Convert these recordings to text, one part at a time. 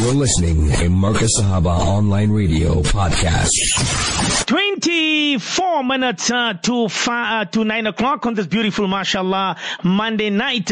You're listening to Marcus Sahaba Online Radio Podcast. 24 minutes to 9 o'clock on this beautiful, mashallah, Monday night.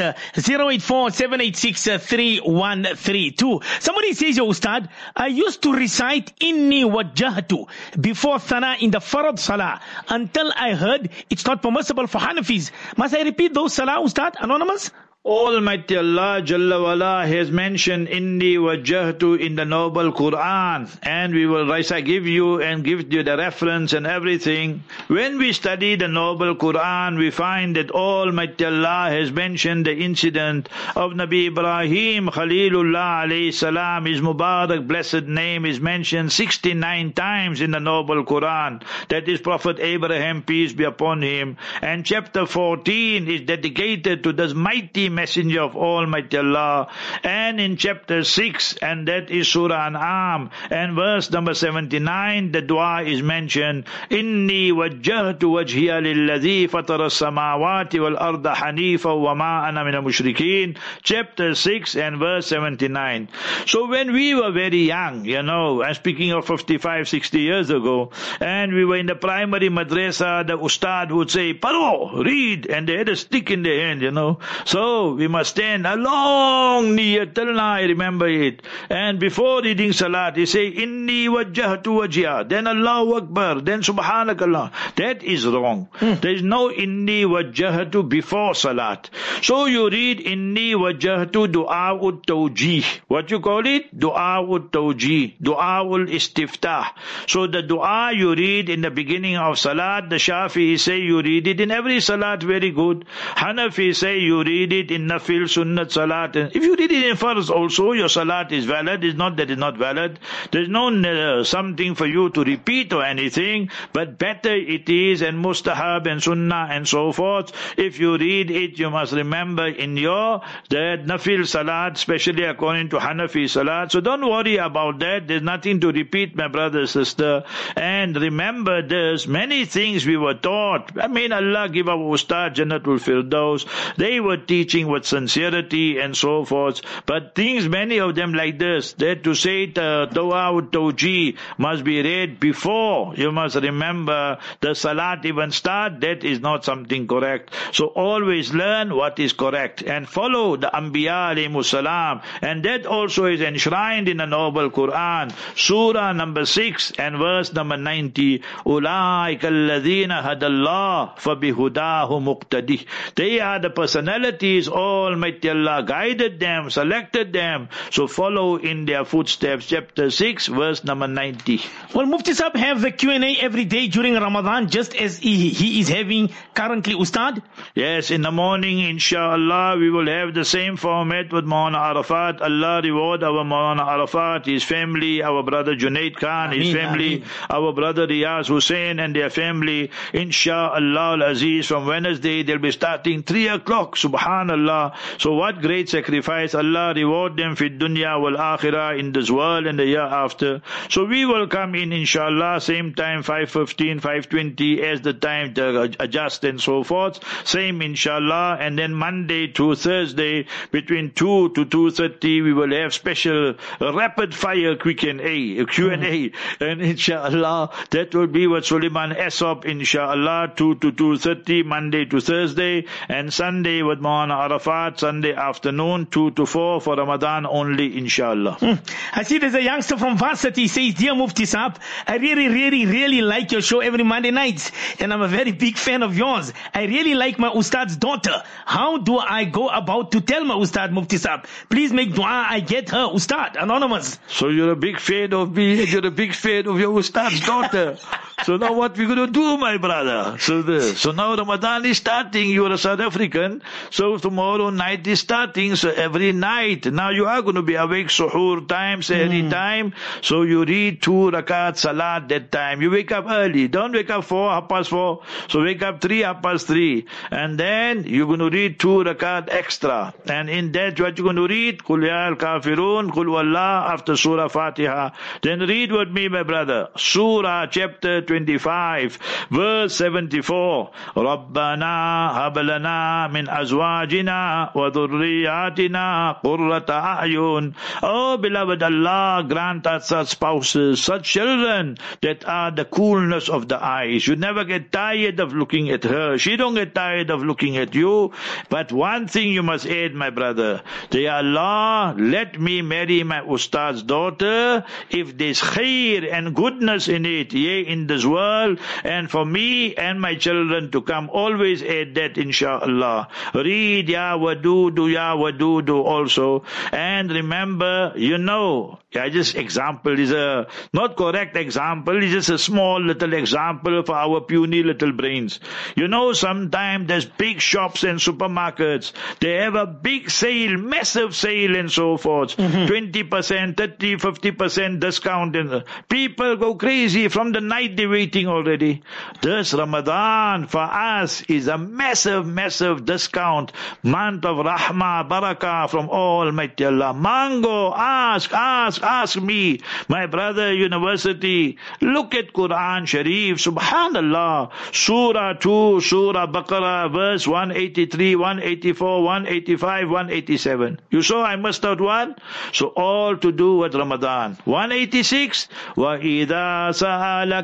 084-786-3132. Somebody says, yo, Ustad, I used to recite Inni Wajjahtu before Thana in the Farad Salah until I heard it's not permissible for Hanafis. Must I repeat those Salah, Ustad? Anonymous? Almighty Allah Jalla wala has mentioned Inni Wajjahtu in the noble Quran, and we will give you the reference and everything. When we study the noble Quran, we find that Almighty Allah has mentioned the incident of Nabi Ibrahim Khalilullah alayhi salam. His Mubarak blessed name is mentioned 69 times in the noble Quran. That is Prophet Abraham, peace be upon him. And chapter 14 is dedicated to this mighty messenger of Almighty Allah. And in chapter 6, and that is Surah An'am, and verse number 79, the dua is mentioned, Inni wajjahtu wajhiya lilladhi fatara as-samawati wal arda hanifa wa ma ana min al-mushrikeen. Chapter 6 and verse 79. So when we were very young, I'm speaking of 55, 60 years ago, and we were in the primary madrasa, the ustad would say, Paro, read, and they had a stick in their hand, So we must stand a long niyat, till now I remember it. And before reading salat, he say, Inni wajjahtu wajhiya, then Allahu Akbar, then Subhanakallah. That is wrong. There is no Inni wajjahtu before salat. So you read Inni wajjahtu du'a'ut tawjih. What you call it? Du'a'ut tawjih. Du'a'ul istiftah. So the dua you read in the beginning of salat, the Shafi'i say you read it in every salat, very good. Hanafi say you read it in nafil, sunnat, salat. If you read it in farz also, your salat is valid. It's not that it's not valid. There's no something for you to repeat or anything, but better it is, and mustahab and sunnah and so forth. If you read it, you must remember in your that nafil salat, especially according to Hanafi salat. So don't worry about that. There's nothing to repeat, my brother, sister. And remember this, many things we were taught. Allah give our Ustad Jannatul Firdaus. They were teaching with sincerity and so forth. But things, many of them like this, that to say Dua Tawji must be read before. You must remember the salat even start. That is not something correct. So always learn what is correct and follow the Anbiya alayhimus salam. And that also is enshrined in the noble Quran. Surah number 6 and verse number 90. Ulaika alladhina hadallah fabihudahu muqtadih. They are the personalities Almighty Allah guided them, selected them. So follow in their footsteps. Chapter 6, verse number 90. Well, Mufti Sahib have the Q&A every day during Ramadan, just as he is having currently, Ustad? Yes, in the morning, inshallah, we will have the same format with Maulana Arafat. Allah reward our Maulana Arafat, his family, our brother Junaid Khan, his family, our brother Riyaz Hussain and their family. Insha'Allah al-Aziz, from Wednesday, they'll be starting 3 o'clock. Subhanallah. So what great sacrifice. Allah reward them fi dunya wal akhirah, in this world and the year after. So we will come in, inshallah, same time, 5:15, 5:20 as the time to adjust and so forth. Same, inshallah. And then Monday to Thursday, between 2 to 2:30, we will have special rapid fire Q&A. And inshallah, that will be with Suleiman Esop, inshallah, 2 to 2:30, Monday to Thursday. And Sunday with Maulana Arafat, Sunday afternoon, 2 to 4 for Ramadan only, inshallah. I see there's a youngster from Varsity says, Dear Mufti Sahib, I really like your show every Monday nights, and I'm a very big fan of yours. I really like my Ustad's daughter. How do I go about to tell my Ustad, Mufti Sahib? Please make dua I get her, Ustad. Anonymous. So you're a big fan of me, and you're a big fan of your Ustad's daughter. So now what we're going to do, my brother? So now Ramadan is starting. You're a South African. So tomorrow night is starting. So every night, now you are going to be awake suhoor time, sehri time. So you read 2 rakat salat that time. You wake up early. Don't wake up 4:30. So wake up 3:30. And then you're going to read 2 rakat extra. And in that, what you're going to read? Qul ya al-kafirun, Qul wallah, after Surah Fatiha. Then read with me, my brother. Surah chapter 20. 25, verse 74. Rabbana hablana min azwajina wa dhurriyatina qurrata a'yun. Oh beloved Allah, grant us such spouses, such children that are the coolness of the eyes. You never get tired of looking at her. She don't get tired of looking at you. But one thing you must add, my brother. Ya Allah, let me marry my Ustad's daughter if there's khair and goodness in it, yea, in this world, and for me and my children to come. Always add that, inshallah. Read Ya Wadudu also. And remember, this example is a not correct example, it's just a small little example for our puny little brains. Sometimes there's big shops and supermarkets, they have a big sale, massive sale and so forth. 20%, 30, 50% discount. And people go crazy from the night they're waiting already. This Ramadan for us is a massive, massive discount. Month of Rahmah, Barakah from Almighty Allah. Mango, ask me, my brother, university. Look at Quran Sharif, subhanallah. Surah 2, Surah Baqarah, verse 183, 184, 185, 187. You saw I missed out one? So all to do with Ramadan. 186, وَإِذَا سَأَلَكَ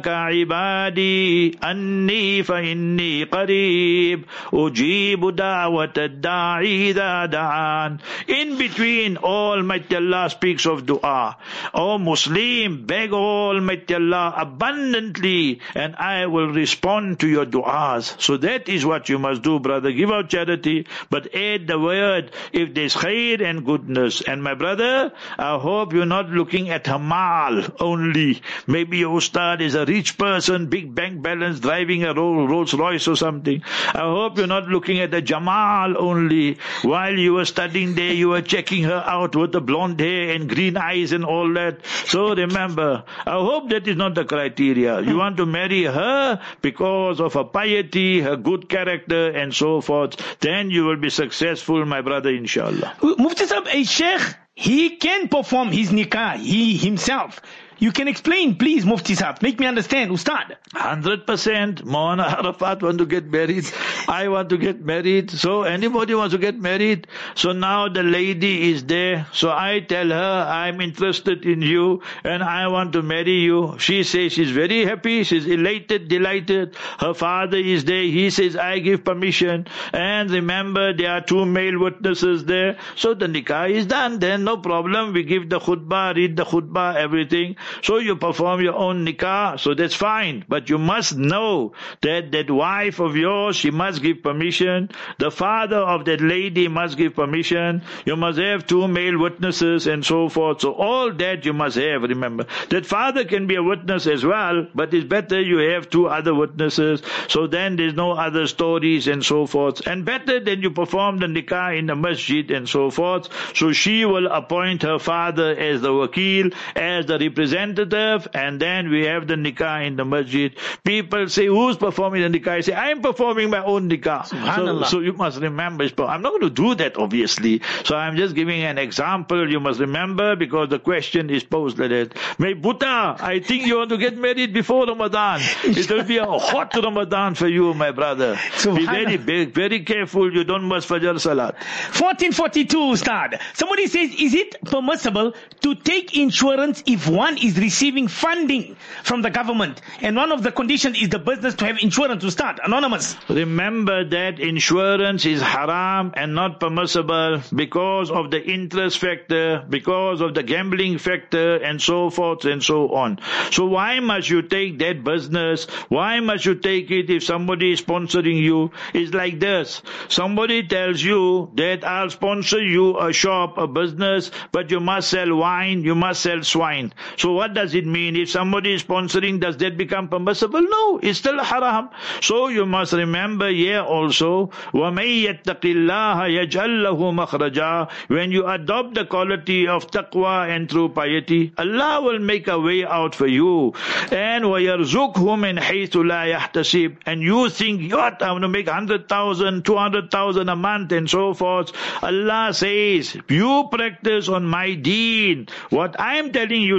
عِبَادِي أَنِّي فَإِنِّي قَرِيب أُجِيبُ دَعْوَةَ الدَّاعِي إِذَا دَعَانِ. In between, Almighty Allah speaks of dua. O Muslim, beg Almighty Allah abundantly and I will respond to your du'as. So that is what you must do, brother. Give out charity, but add the word if there's khair and goodness. And my brother, I hope you're not looking at Hamal only. Maybe your ustad is a rich person, big bank balance, driving a Rolls Royce or something. I hope you're not looking at the Jamal only. While you were studying there, you were checking her out with the blonde hair and green eyes and all that. So remember, I hope that is not the criteria. You want to marry her because of her piety, her good character and so forth. Then you will be successful, my brother, inshallah. Mufti Sahib, a sheikh, he can perform his nikah, he himself. You can explain, please, Mufti Sahib. Make me understand, Ustad. 100%. Maulana Arafat want to get married. I want to get married. So anybody wants to get married. So now the lady is there. So I tell her, I'm interested in you and I want to marry you. She says she's very happy. She's elated, delighted. Her father is there. He says, I give permission. And remember, there are 2 male witnesses there. So the nikah is done. Then no problem. We give the khutbah, read the khutbah, everything. So you perform your own nikah, so that's fine. But you must know that that wife of yours, she must give permission. The father of that lady must give permission. You must have 2 male witnesses and so forth. So all that you must have, remember. That father can be a witness as well, but it's better you have 2 other witnesses. So then there's no other stories and so forth. And better than you perform the nikah in the masjid and so forth. So she will appoint her father as the wakil, as the representative, and then we have the nikah in the masjid. People say, who's performing the nikah? I say, I'm performing my own nikah. So you must remember, I'm not going to do that obviously. So I'm just giving an example. You must remember because the question is posed like that. May Buddha, I think you want to get married before Ramadan. It will be a hot Ramadan for you, my brother. Be very big, very careful. You don't miss Fajr Salat. 1442, Ustad. Somebody says, is it permissible to take insurance if one is receiving funding from the government? And one of the conditions is the business to have insurance to start. Anonymous. Remember that insurance is haram and not permissible because of the interest factor, because of the gambling factor and so forth and so on. So why must you take that business? Why must you take it if somebody is sponsoring you? It's like this. Somebody tells you that I'll sponsor you a shop, a business, but you must sell wine, you must sell swine. So what does it mean? If somebody is sponsoring, does that become permissible? No, it's still haram. So you must remember here also, وَمَن يَتَّقِ اللَّهَ يَجْعَلْ لَهُ مَخْرَجًا. When you adopt the quality of taqwa and true piety, Allah will make a way out for you. And وَيَرْزُقْهُ مِنْ حَيْثُ لَا يَحْتَسِبْ. And you think, what, I'm going to make 100,000, 200,000 a month and so forth. Allah says, you practice on my deen. What I am telling you to do,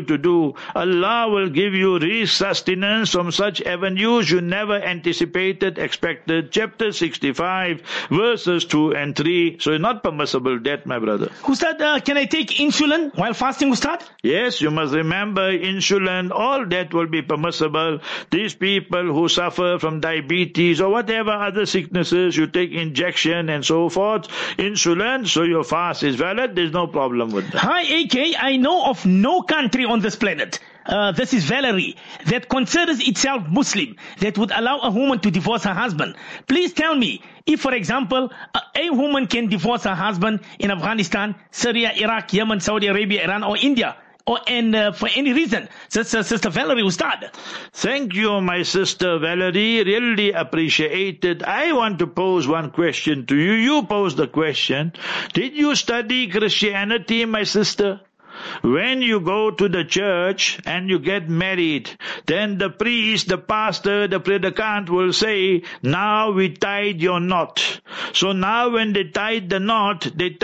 you. Allah will give you sustenance from such avenues you never anticipated, expected. Chapter 65, verses 2 and 3. So it's not permissible that, my brother. Ustad, can I take insulin while fasting, Ustad? Yes, you must remember insulin, all that will be permissible. These people who suffer from diabetes or whatever other sicknesses, you take injection and so forth, insulin, so your fast is valid, there's no problem with that. Hi AK, I know of no country on this planet, this is Valerie, that considers itself Muslim, that would allow a woman to divorce her husband. Please tell me, if for example, a woman can divorce her husband in Afghanistan, Syria, Iraq, Yemen, Saudi Arabia, Iran or India, for any reason. Sister Valerie, Ustad. Thank you, my sister Valerie. Really appreciate it. I want to pose one question to you. You pose the question. Did you study Christianity, my sister? When you go to the church and you get married, then the priest, the pastor, the predicant will say, now we tied your knot. So now when they tied the knot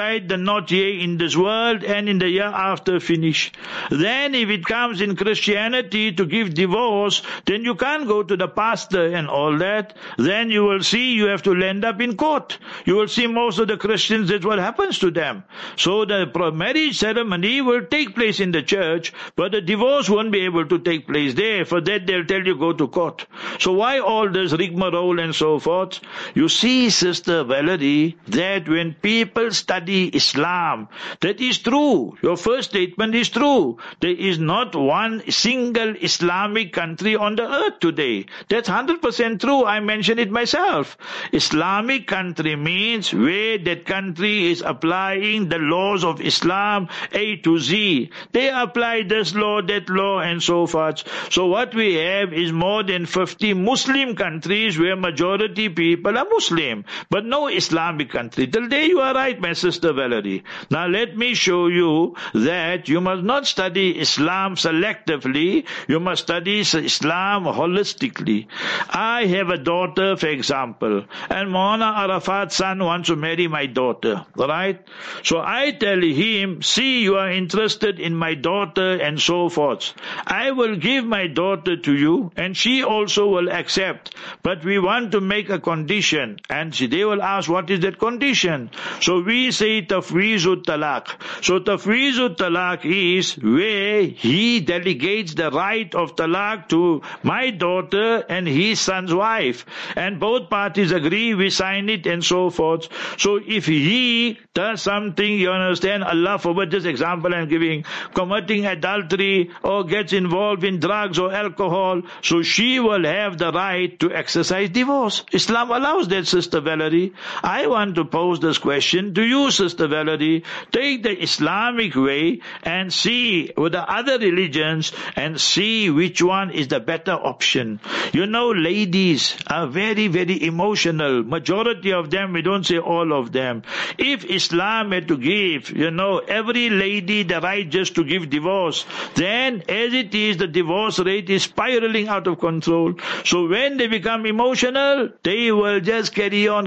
here in this world and in the year after finish. Then if it comes in Christianity to give divorce, then you can't go to the pastor and all that. Then you will see you have to land up in court. You will see most of the Christians, that's what happens to them. So the marriage ceremony will take place in the church, but the divorce won't be able to take place there. For that they'll tell you go to court. So why all this rigmarole and so forth? You see, Sister Valerie, that when people study Islam, that is true. Your first statement is true. There is not one single Islamic country on the earth today. That's 100% true. I mentioned it myself. Islamic country means where that country is applying the laws of Islam A to Z. They apply this law, that law, and so forth. So what we have is more than 50 Muslim countries where majority people are Muslim, but no Islamic country. Till there you are right, my sister Valerie. Now let me show you that you must not study Islam selectively. You must study Islam holistically. I have a daughter, for example, and Maulana Arafat's son wants to marry my daughter, right? So I tell him, see, you are interested in my daughter and so forth. I will give my daughter to you and she also will accept. But we want to make a condition. And they will ask, what is that condition? So we say tafweezut talaq. So tafweezut talaq is where he delegates the right of talaq to my daughter and his son's wife. And both parties agree, we sign it and so forth. So if he does something, you understand, Allah forbid, this example I'm giving, committing adultery or gets involved in drugs or alcohol, so she will have the right to exercise divorce. Islam allows that, Sister Valerie. I want to pose this question to you, Sister Valerie. Take the Islamic way and see with the other religions and see which one is the better option. You know, ladies are very, very emotional. Majority of them, we don't say all of them. If Islam had to give, every lady the right just to give divorce, then as it is, the divorce rate is spiraling out of control. So when they become emotional, they will just carry on.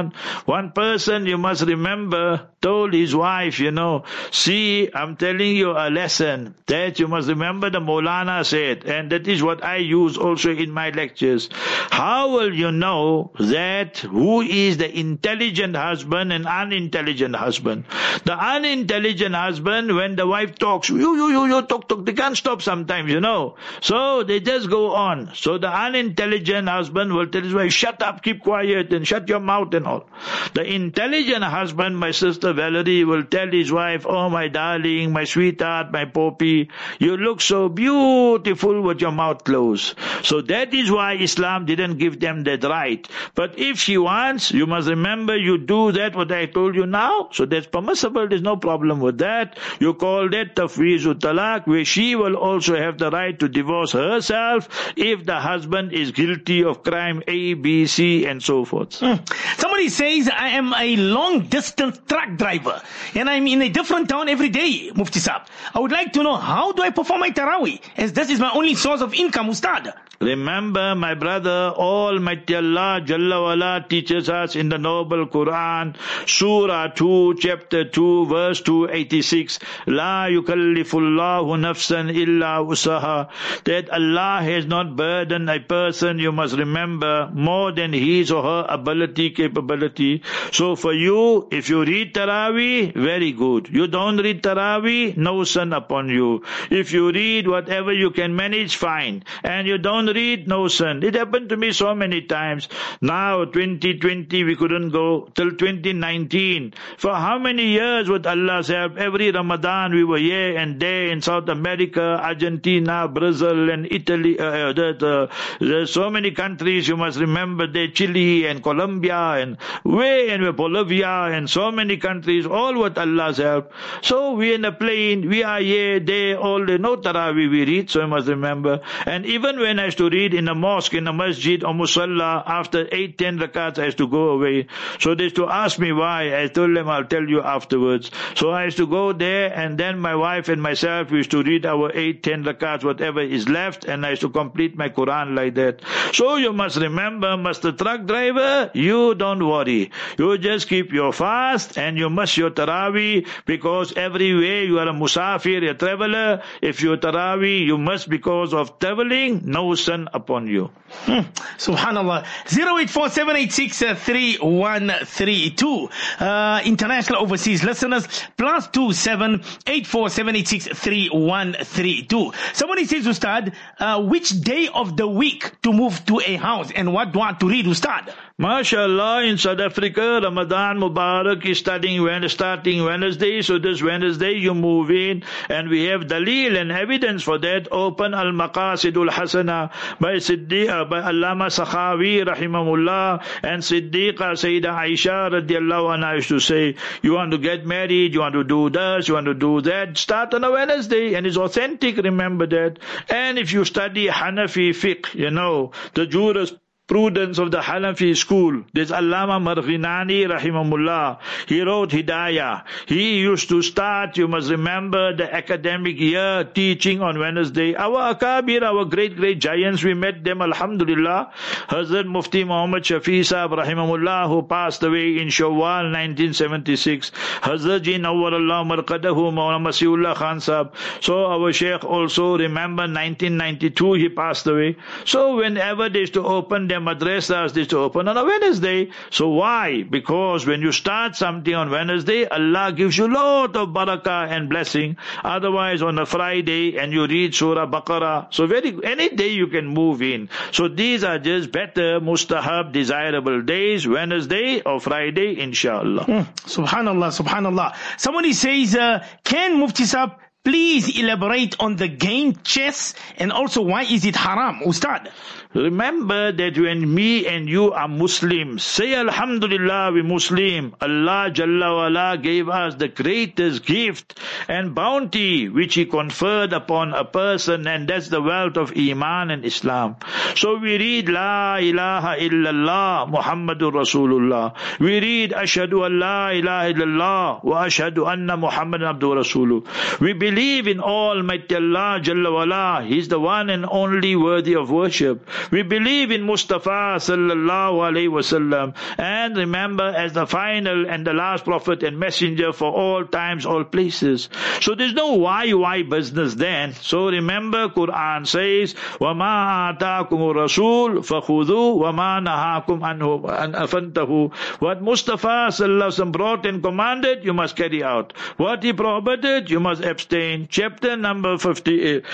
One person, you must remember, told his wife, see, I'm telling you a lesson that you must remember the Maulana said, and that is what I use also in my lectures. How will you know that who is the intelligent husband and unintelligent husband? The unintelligent husband, when the wife talks, you talk, they can't stop sometimes, So they just go on. So the unintelligent husband will tell his wife, shut up, keep quiet, and shut your mouth and all. The intelligent husband, my sister Valerie, will tell his wife, oh my darling, my sweetheart, my poppy, you look so beautiful with your mouth closed. So that is why Islam didn't give them that right. But if she wants, you must remember, you do that what I told you now, so that's permissible, there's no problem with that. You call that tafweezut talaq, where she will also have the right to divorce herself if the husband is guilty of crime A, B, C, and so forth. Somebody says, I am a long distance truck driver and I'm in a different town every day, Mufti Saab. I would like to know, how do I perform my Taraweeh, as this is my only source of income, Ustad? Remember, my brother, Almighty Allah Jalla wala teaches us in the noble Quran, Surah 2, chapter 2, verse 286, La yukallifullahu nafsan illa usaha, that Allah has not burdened a person, you must remember, more than his or her ability, capability. So for you, if you read Taraweeh, very good. You don't read Taraweeh, no sin upon you. If you read whatever you can manage, fine. And you don't read, no sin. It happened to me so many times. Now, 2020, we couldn't go till 2019. For how many years would Allah say, every Ramadan we were here and there in South America, Argentina, Brazil and Italy. There's so many countries, you must remember, there, Chile and Colombia and Bolivia and so many countries, all with Allah's help. So we in a plane, we are here, there, all day, no Taraweeh we read, so you must remember. And even when I used to read in a mosque, in a masjid or musalla, after 8-10 rakats I used to go away. So they used to ask me why. I told them I'll tell you afterwards. So I used to go there, and then my wife and myself, we used to read our 8-10 rakats, whatever is left, and I used to complete my Quran like that. So you must remember, Mr. Truck Driver, you don't worry. You just keep your fast and you must your Taraweeh, because everywhere you are a musafir, a traveler. If you're Taraweeh, you must because of traveling, no sin upon you. Subhanallah. 084-786-3132. International overseas listeners, +27 84-786-3132. Somebody says, Ustad, which day of the week to move to a house and what dua to read, Ustad? MashaAllah, in South Africa, Ramadan Mubarak is starting Wednesday. So this Wednesday you move in, and we have dalil and evidence for that. Open Al-Maqasidul Hasana by Allama Sakhawi rahimahullah, and Siddiqa Sayyidah Aisha radiallahu anha used to say, you want to get married, you want to do this, you want to do that, start on a Wednesday, and it's authentic, remember that. And if you study Hanafi fiqh, you know, the jurisprudence of the Hanafi school. There's Allama Marghinani rahimahullah. He wrote Hidayah. He used to start, you must remember, the academic year teaching on Wednesday. Our Akabir, our great giants, we met them, alhamdulillah. Hazrat Mufti Muhammad Shafi Sahab rahimahullah, who passed away in Shawwal 1976. Hazrat Ji Nawwarallah Marqadahu Maulana Masiullah Khan Sahab. So our Sheikh also, remember, 1992 he passed away. So whenever they used to open their madrasas, they used to open on a Wednesday. So why? Because when you start something on Wednesday, Allah gives you a lot of barakah and blessing. Otherwise on a Friday and you read Surah Baqarah, so any day you can move in. So these are just better, mustahab, desirable days, Wednesday or Friday, inshallah. Subhanallah. Somebody says, can Mufti Sahab please elaborate on the game chess, and also why is it haram, Ustad? Remember that when me and you are Muslims, say Alhamdulillah, we Muslim. Allah Jalla wala gave us the greatest gift and bounty which He conferred upon a person, and that's the wealth of Iman and Islam. So we read La ilaha illallah Muhammadur Rasulullah. We read Ashhadu an la ilaha illallah wa ashhadu anna Muhammadan abduhu rasuluh. We believe in Almighty Allah Jalla wala. He's the one and only worthy of worship. We believe in Mustafa sallallahu alaihi wasallam, and remember as the final and the last prophet and messenger for all times, all places. So there's no why business then. So remember, Quran says, وَمَا آتَاكُمُ الرَّسُولُ فَخُذُوا وَمَا نَهَاكُمْ عَنْهُ فَانْتَهُوا. What Mustafa sallallahu alaihi wasallam brought and commanded, you must carry out. What he prohibited, you must abstain. Chapter number 59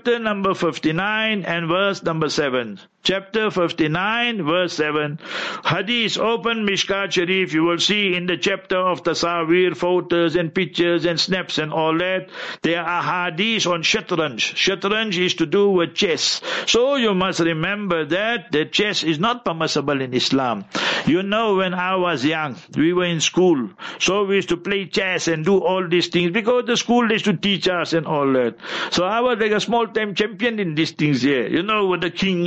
and verse number 7. Chapter 59, verse 7. Hadith, open Mishkat Sharif, you will see in the chapter of Tasawir, photos and pictures and snaps and all that. There are hadiths on Shatranj. Shatranj is to do with chess. So you must remember that chess is not permissible in Islam. You know, when I was young, we were in school. So we used to play chess and do all these things because the school used to teach us and all that. So I was like a small time champion in these things here. You know, with the king and queen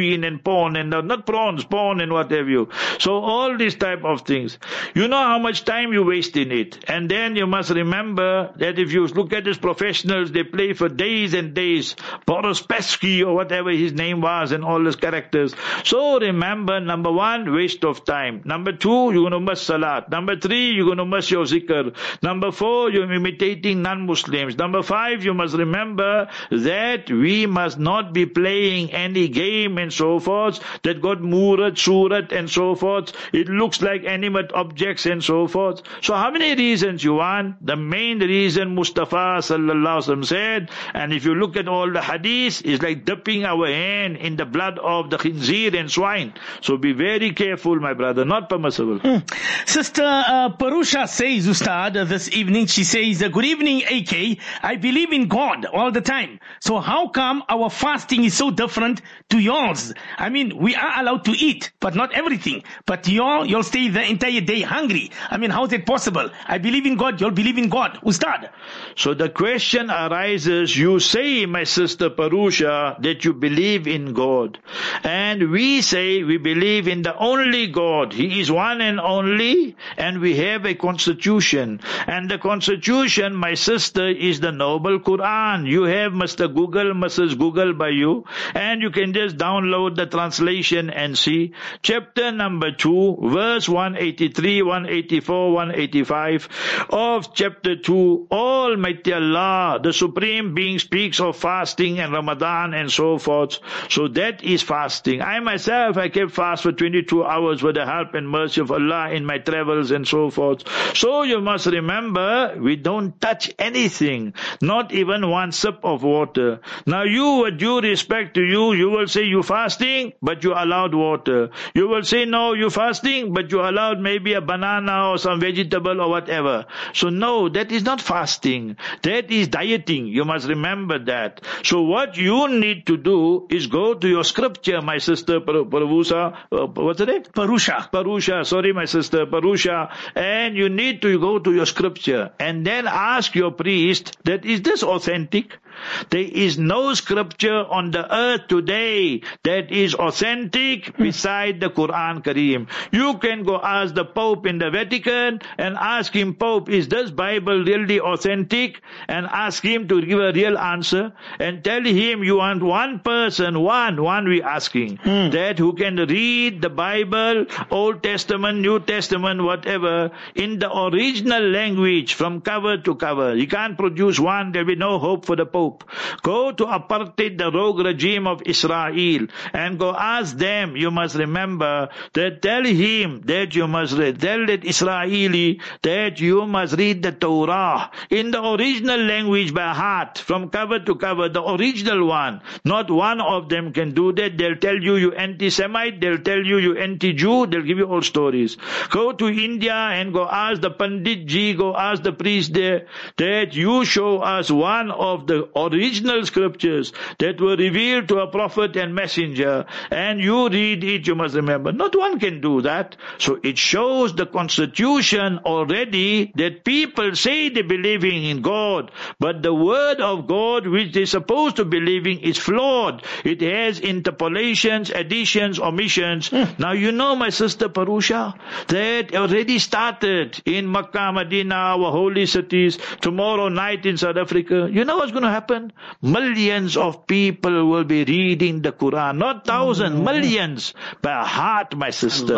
heroin and porn and not prawns, porn and what have you. So all these type of things. You know how much time you waste in it. And then you must remember that if you look at these professionals, they play for days and days. Boris Pesky or whatever his name was and all his characters. So remember, number one, waste of time. Number two, you're going to miss salat. Number three, you're going to miss your zikr. Number four, you're imitating non-Muslims. Number five, you must remember that we must not be playing any game and so forth that got murat, surat and so forth. It looks like animate objects and so forth. So how many reasons you want? The main reason Mustafa sallallahu alaihi wasallam said, and if you look at all the hadith, it's like dipping our hand in the blood of the khinzir and swine. So be very careful, my brother. Not permissible. Sister Parusha says, Ustad, this evening, she says, good evening, AK. I believe in God all the time. So how come our fasting is so different to yours? I mean, we are allowed to eat, but not everything. But you'll stay the entire day hungry. I mean, how is it possible? I believe in God, you'll believe in God. Ustad. So the question arises, you say, my sister Parusha, that you believe in God. And we say we believe in the only God. He is one and only, and we have a constitution. And the constitution, my sister, is the noble Quran. You have Mr. Google, Mrs. Google by you, and you can just download the translation and see. Chapter number 2, verse 183, 184, 185 of chapter 2, Almighty Allah, the Supreme Being, speaks of fasting and Ramadan and so forth. So that is fasting. I myself, I kept fast for 22 hours with the help and mercy of Allah in my travels and so forth. So you must remember, we don't touch anything, not even one sip of water. Now you, with due respect to you, you will say you fasting, but you allowed water. You will say no, you fasting, but you allowed maybe a banana or some vegetable or whatever. So no, that is not fasting. That is dieting. You must remember that. So what you need to do is go to your scripture, my sister Parusha. What's the name? Parusha. Sorry, my sister Parusha. And you need to go to your scripture and then ask your priest that is this authentic? There is no scripture on the earth today that is authentic beside the Quran Kareem. You can go ask the Pope in the Vatican and ask him, Pope, is this Bible really authentic? And ask him to give a real answer. And tell him you want one person, one we asking, that who can read the Bible, Old Testament, New Testament, whatever, in the original language from cover to cover. You can't produce one, there will be no hope for the Pope. Go to apartheid, the rogue regime of Israel, and go ask them. You must remember that tell him that you must read, tell that Israeli that you must read the Torah in the original language by heart, from cover to cover, the original one. Not one of them can do that. They'll tell you anti-Semite, they'll tell you anti-Jew, they'll give you all stories. Go to India and go ask the Pandit Ji, go ask the priest there, that you show us one of the original scriptures that were revealed to a prophet and messenger, and you read it. You must remember, not one can do that. So it shows the constitution already that people say they believing in God, but the word of God which they're supposed to believing is flawed. It has interpolations, additions, omissions. Now you know, my sister Parusha, that already started in Makkah, Medina, our holy cities. Tomorrow night in South Africa, you know what's going to happen? Millions of people will be reading the Quran. Not thousands, millions. By heart, my sister.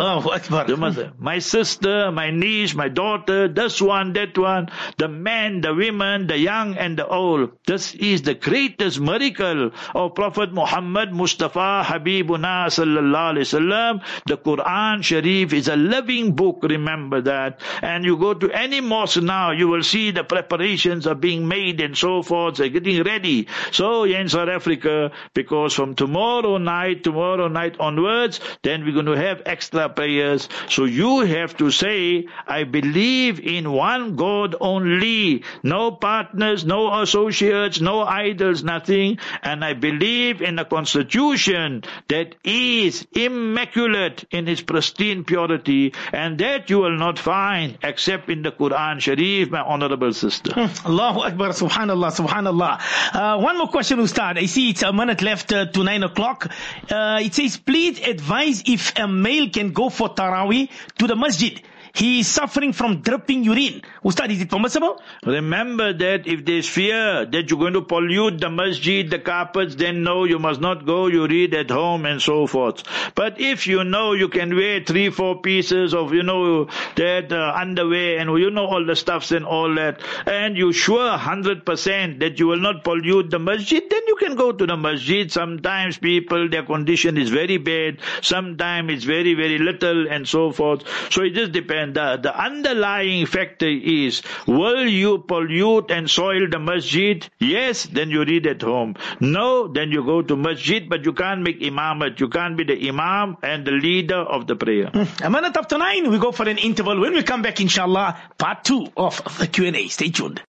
My sister, my niece, my daughter, this one, that one, the men, the women, the young and the old. This is the greatest miracle of Prophet Muhammad Mustafa Habibuna sallallahu alaihi wasallam. The Quran Sharif is a living book, remember that. And you go to any mosque now, you will see the preparations are being made and so forth. They're getting ready. So in South Africa, because from tomorrow night onwards, then we're going to have extra prayers. So you have to say, I believe in one God only, no partners, no associates, no idols, nothing. And I believe in a constitution that is immaculate in its pristine purity, and that you will not find except in the Quran Sharif, my honorable sister. Allahu Akbar, subhanallah, subhanallah. One more question, Ustad. I see it's a minute left to 9 o'clock. It says, please advise if a male can go for Taraweeh to the masjid. He is suffering from dripping urine. Ustad, is it permissible? Remember that if there's fear that you're going to pollute the masjid, the carpets, then no, you must not go, you read at home and so forth. But if you know you can wear 3-4 pieces of, that underwear and all the stuffs and all that, and you're sure 100% that you will not pollute the masjid, then you can go to the masjid. Sometimes people, their condition is very bad, sometimes it's very, very little and so forth. So it just depends. The underlying factor is, will you pollute and soil the masjid? Yes, then you read at home. No, then you go to masjid, but you can't make imamat. You can't be the imam and the leader of the prayer. A minute after 9, we go for an interval. When we come back, inshallah, part 2 of the Q&A. Stay tuned.